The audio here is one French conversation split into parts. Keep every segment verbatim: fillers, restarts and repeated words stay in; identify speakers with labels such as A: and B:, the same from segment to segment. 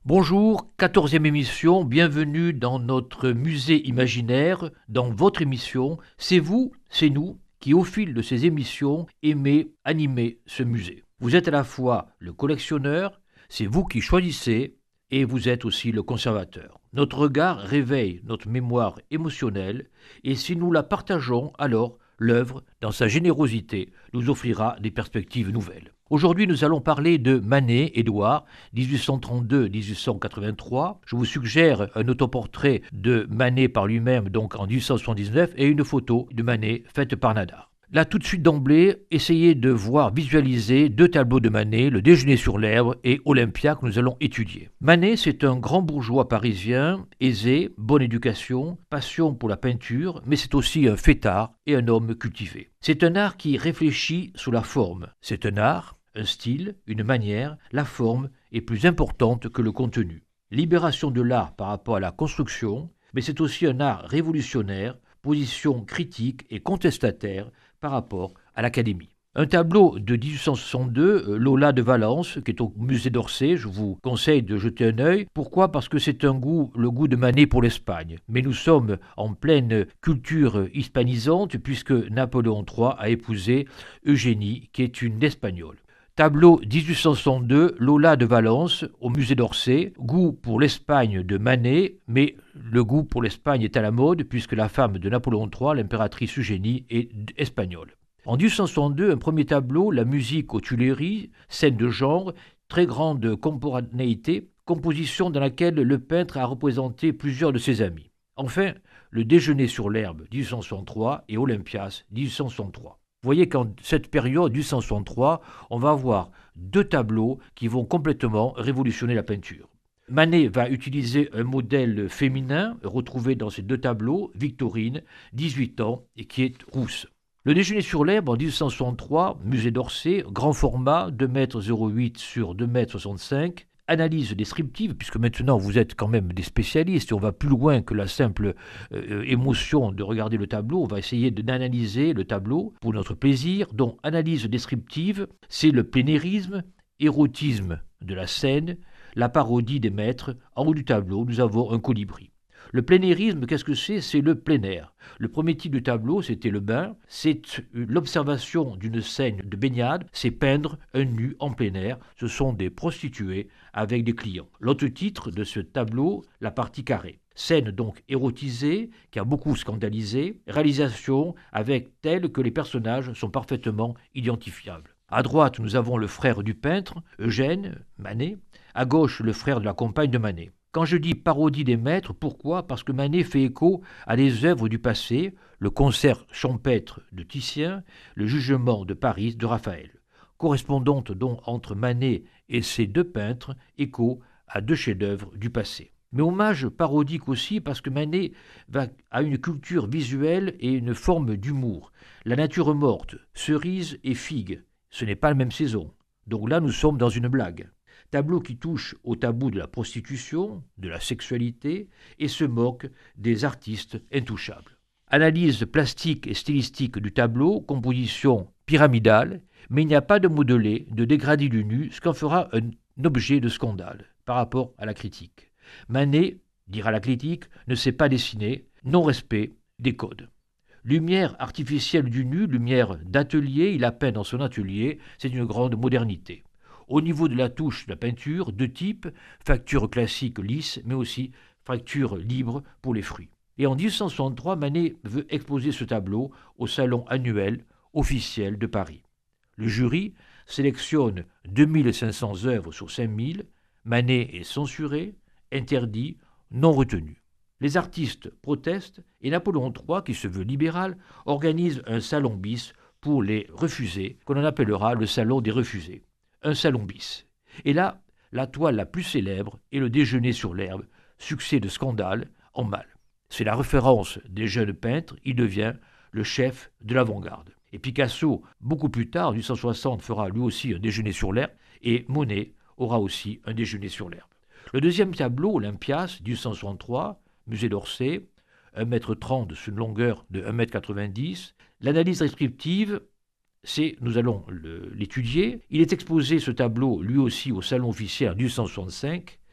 A: Bonjour, quatorzième émission, bienvenue dans notre musée imaginaire, dans votre émission. C'est vous, c'est nous, qui au fil de ces émissions aimez animer ce musée. Vous êtes à la fois le collectionneur, c'est vous qui choisissez, et vous êtes aussi le conservateur. Notre regard réveille notre mémoire émotionnelle, et si nous la partageons, alors l'œuvre, dans sa générosité, nous offrira des perspectives nouvelles. Aujourd'hui, nous allons parler de Manet, Édouard, dix-huit cent trente-deux à dix-huit cent quatre-vingt-trois. Je vous suggère un autoportrait de Manet par lui-même, donc en dix-huit cent soixante-dix-neuf, et une photo de Manet faite par Nadar. Là, tout de suite d'emblée, essayez de voir visualiser deux tableaux de Manet, Le Déjeuner sur l'herbe et Olympia, que nous allons étudier. Manet, c'est un grand bourgeois parisien, aisé, bonne éducation, passion pour la peinture, mais c'est aussi un fêtard et un homme cultivé. C'est un art qui réfléchit sous la forme. C'est un art, un style, une manière, la forme est plus importante que le contenu. Libération de l'art par rapport à la construction, mais c'est aussi un art révolutionnaire, position critique et contestataire par rapport à l'Académie. Un tableau de dix-huit cent soixante-deux, Lola de Valence, qui est au musée d'Orsay, je vous conseille de jeter un œil. Pourquoi ? Parce que c'est un goût, le goût de Manet pour l'Espagne. Mais nous sommes en pleine culture hispanisante, puisque Napoléon trois a épousé Eugénie, qui est une Espagnole. Tableau dix-huit cent soixante-deux, Lola de Valence, au musée d'Orsay. Goût pour l'Espagne de Manet, mais le goût pour l'Espagne est à la mode, puisque la femme de Napoléon trois, l'impératrice Eugénie, est espagnole. En dix-huit cent soixante-deux, un premier tableau, La musique aux Tuileries, scène de genre, très grande contemporanéité, composition dans laquelle le peintre a représenté plusieurs de ses amis. Enfin, Le Déjeuner sur l'herbe, dix-huit cent soixante-trois, et Olympias, dix-huit cent soixante-trois. Vous voyez qu'en cette période, dix-huit cent soixante-trois, on va avoir deux tableaux qui vont complètement révolutionner la peinture. Manet va utiliser un modèle féminin retrouvé dans ces deux tableaux, Victorine, dix-huit ans, et qui est rousse. Le Déjeuner sur l'herbe en dix-huit cent soixante-trois, musée d'Orsay, grand format, deux mètres zéro huit sur deux mètres soixante-cinq, analyse descriptive, puisque maintenant vous êtes quand même des spécialistes et on va plus loin que la simple euh, émotion de regarder le tableau, on va essayer d'analyser le tableau pour notre plaisir. Donc analyse descriptive, c'est le plénérisme, érotisme de la scène, la parodie des maîtres. En haut du tableau, nous avons un colibri. Le plénérisme, qu'est-ce que c'est ? C'est le plein air. Le premier type de tableau, c'était le bain. C'est l'observation d'une scène de baignade. C'est peindre un nu en plein air. Ce sont des prostituées avec des clients. L'autre titre de ce tableau, la partie carrée. Scène donc érotisée, qui a beaucoup scandalisé. Réalisation avec telle que les personnages sont parfaitement identifiables. À droite, nous avons le frère du peintre, Eugène, Manet. À gauche, le frère de la compagne de Manet. Quand je dis parodie des maîtres, pourquoi ? Parce que Manet fait écho à des œuvres du passé, le concert champêtre de Titien, le jugement de Paris de Raphaël. Correspondante donc entre Manet et ces deux peintres, écho à deux chefs-d'œuvre du passé. Mais hommage parodique aussi parce que Manet va, a une culture visuelle et une forme d'humour. La nature morte, cerise et figue, ce n'est pas la même saison. Donc là, nous sommes dans une blague. Tableau qui touche au tabou de la prostitution, de la sexualité, et se moque des artistes intouchables. Analyse plastique et stylistique du tableau, composition pyramidale, mais il n'y a pas de modelé, de dégradé du nu, ce qu'en fera un objet de scandale par rapport à la critique. Manet, dira la critique, ne sait pas dessiner, non-respect des codes. Lumière artificielle du nu, lumière d'atelier, il a peint dans son atelier, c'est une grande modernité. Au niveau de la touche de la peinture, deux types, facture classique lisse, mais aussi fracture libre pour les fruits. Et en dix-huit cent soixante-trois, Manet veut exposer ce tableau au salon annuel officiel de Paris. Le jury sélectionne deux mille cinq cents œuvres sur cinq mille. Manet est censuré, interdit, non retenu. Les artistes protestent et Napoléon trois, qui se veut libéral, organise un salon bis pour les refusés, qu'on en appellera le salon des refusés. Un salon bis. Et là, la toile la plus célèbre est Le Déjeuner sur l'herbe, succès de scandale en mal. C'est la référence des jeunes peintres, il devient le chef de l'avant-garde. Et Picasso, beaucoup plus tard, en dix-huit cent soixante, fera lui aussi un Déjeuner sur l'herbe, et Monet aura aussi un Déjeuner sur l'herbe. Le deuxième tableau, Olympias, dix-huit cent soixante-trois, musée d'Orsay, un mètre trente sur une longueur de un mètre quatre-vingt-dix. L'analyse descriptive, c'est, nous allons le, l'étudier. Il est exposé, ce tableau, lui aussi, au salon officiel en dix-huit cent soixante-cinq.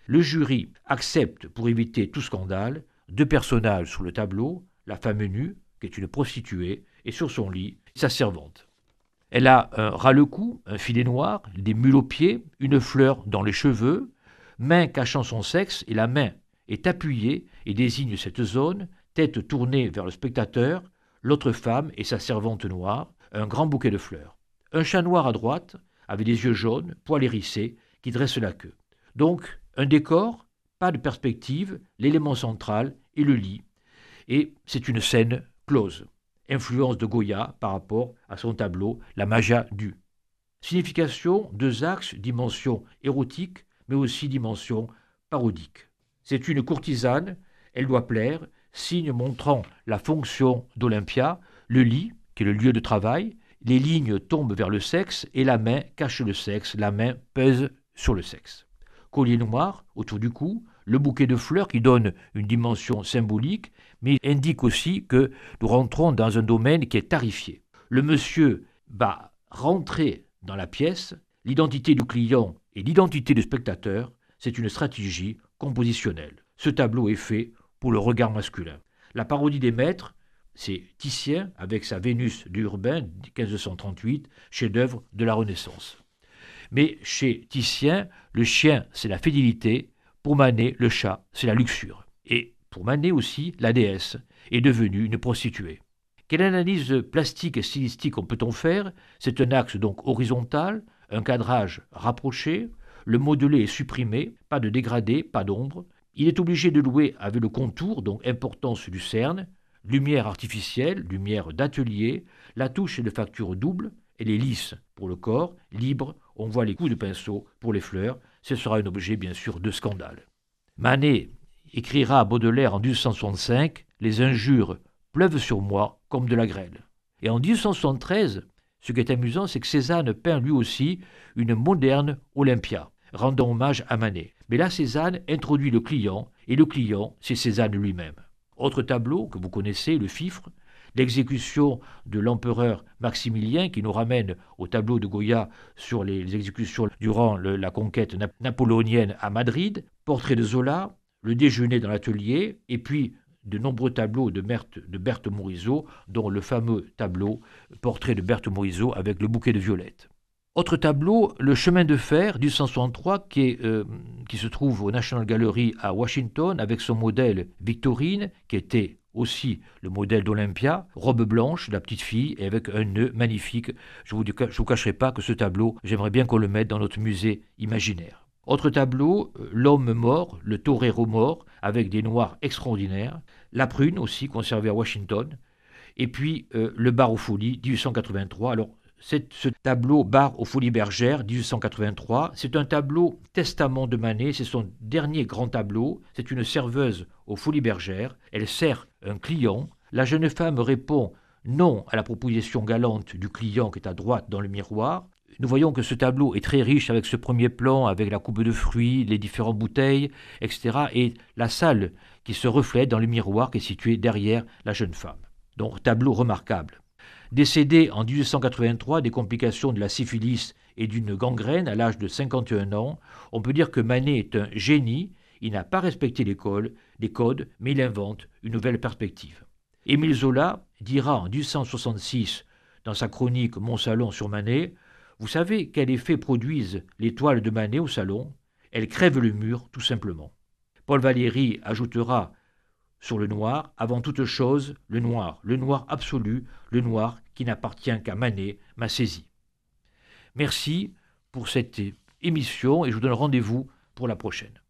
A: Le jury accepte, pour éviter tout scandale, deux personnages sur le tableau, la femme nue, qui est une prostituée, et sur son lit, sa servante. Elle a un ras-le-cou, un filet noir, des mules aux pieds, une fleur dans les cheveux, main cachant son sexe, et la main est appuyée et désigne cette zone, tête tournée vers le spectateur, l'autre femme et sa servante noire, un grand bouquet de fleurs. Un chat noir à droite, avec des yeux jaunes, poil hérissé, qui dresse la queue. Donc, un décor, pas de perspective, l'élément central est le lit. Et c'est une scène close. Influence de Goya par rapport à son tableau La Magia du. Signification, deux axes, dimension érotique, mais aussi dimension parodique. C'est une courtisane, elle doit plaire, signe montrant la fonction d'Olympia, le lit, qui est le lieu de travail, les lignes tombent vers le sexe et la main cache le sexe, la main pèse sur le sexe. Collier noir autour du cou, le bouquet de fleurs qui donne une dimension symbolique, mais indique aussi que nous rentrons dans un domaine qui est tarifié. Le monsieur va rentrer dans la pièce, l'identité du client et l'identité du spectateur, c'est une stratégie compositionnelle. Ce tableau est fait pour le regard masculin. La parodie des maîtres, c'est Titien avec sa Vénus d'Urbain, quinze cent trente-huit, chef-d'œuvre de la Renaissance. Mais chez Titien, le chien, c'est la fidélité. Pour Manet, le chat, c'est la luxure. Et pour Manet aussi, la déesse est devenue une prostituée. Quelle analyse plastique et stylistique en peut-on faire? C'est un axe donc horizontal, un cadrage rapproché, le modelé est supprimé, pas de dégradé, pas d'ombre. Il est obligé de louer avec le contour, donc importance du cerne, lumière artificielle, lumière d'atelier, la touche est de facture double, elle est lisse pour le corps, libre, on voit les coups de pinceau pour les fleurs, ce sera un objet bien sûr de scandale. Manet écrira à Baudelaire en dix-huit cent soixante-cinq « Les injures pleuvent sur moi comme de la grêle ». Et en dix-huit cent soixante-treize, ce qui est amusant, c'est que Cézanne peint lui aussi une moderne Olympia, rendant hommage à Manet. Mais là, Cézanne introduit le client, et le client, c'est Cézanne lui-même. Autre tableau que vous connaissez, le Fifre, l'exécution de l'empereur Maximilien qui nous ramène au tableau de Goya sur les exécutions durant le, la conquête nap- napoléonienne à Madrid, portrait de Zola, le déjeuner dans l'atelier, et puis de nombreux tableaux de Berthe, de Berthe Morisot, dont le fameux tableau portrait de Berthe Morisot avec le bouquet de violettes. Autre tableau, le chemin de fer dix-huit cent soixante-trois qui, est, euh, qui se trouve au National Gallery à Washington avec son modèle Victorine qui était aussi le modèle d'Olympia, robe blanche, la petite fille, et avec un nœud magnifique. Je ne vous, vous cacherai pas que ce tableau, j'aimerais bien qu'on le mette dans notre musée imaginaire. Autre tableau, l'homme mort, le torero mort, avec des noirs extraordinaires. La prune aussi, conservée à Washington. Et puis euh, le bar aux Folies, dix-huit cent quatre-vingt-trois. Alors, c'est ce tableau Bar aux Folies Bergères, dix-huit cent quatre-vingt-trois, c'est un tableau testament de Manet, c'est son dernier grand tableau, c'est une serveuse aux Folies Bergères, elle sert un client, la jeune femme répond non à la proposition galante du client qui est à droite dans le miroir. Nous voyons que ce tableau est très riche avec ce premier plan, avec la coupe de fruits, les différentes bouteilles, et cetera, et la salle qui se reflète dans le miroir qui est situé derrière la jeune femme. Donc tableau remarquable. Décédé en dix-huit cent quatre-vingt-trois des complications de la syphilis et d'une gangrène à l'âge de cinquante et un ans, on peut dire que Manet est un génie, il n'a pas respecté l'école, les codes, mais il invente une nouvelle perspective. Émile Zola dira en dix-huit cent soixante-six, dans sa chronique Mon salon sur Manet, vous savez quel effet produisent les toiles de Manet au salon? Elles crèvent le mur, tout simplement. Paul Valéry ajoutera sur le noir, avant toute chose, le noir, le noir absolu, le noir qui n'appartient qu'à Manet, m'a saisi. Merci pour cette émission et je vous donne rendez-vous pour la prochaine.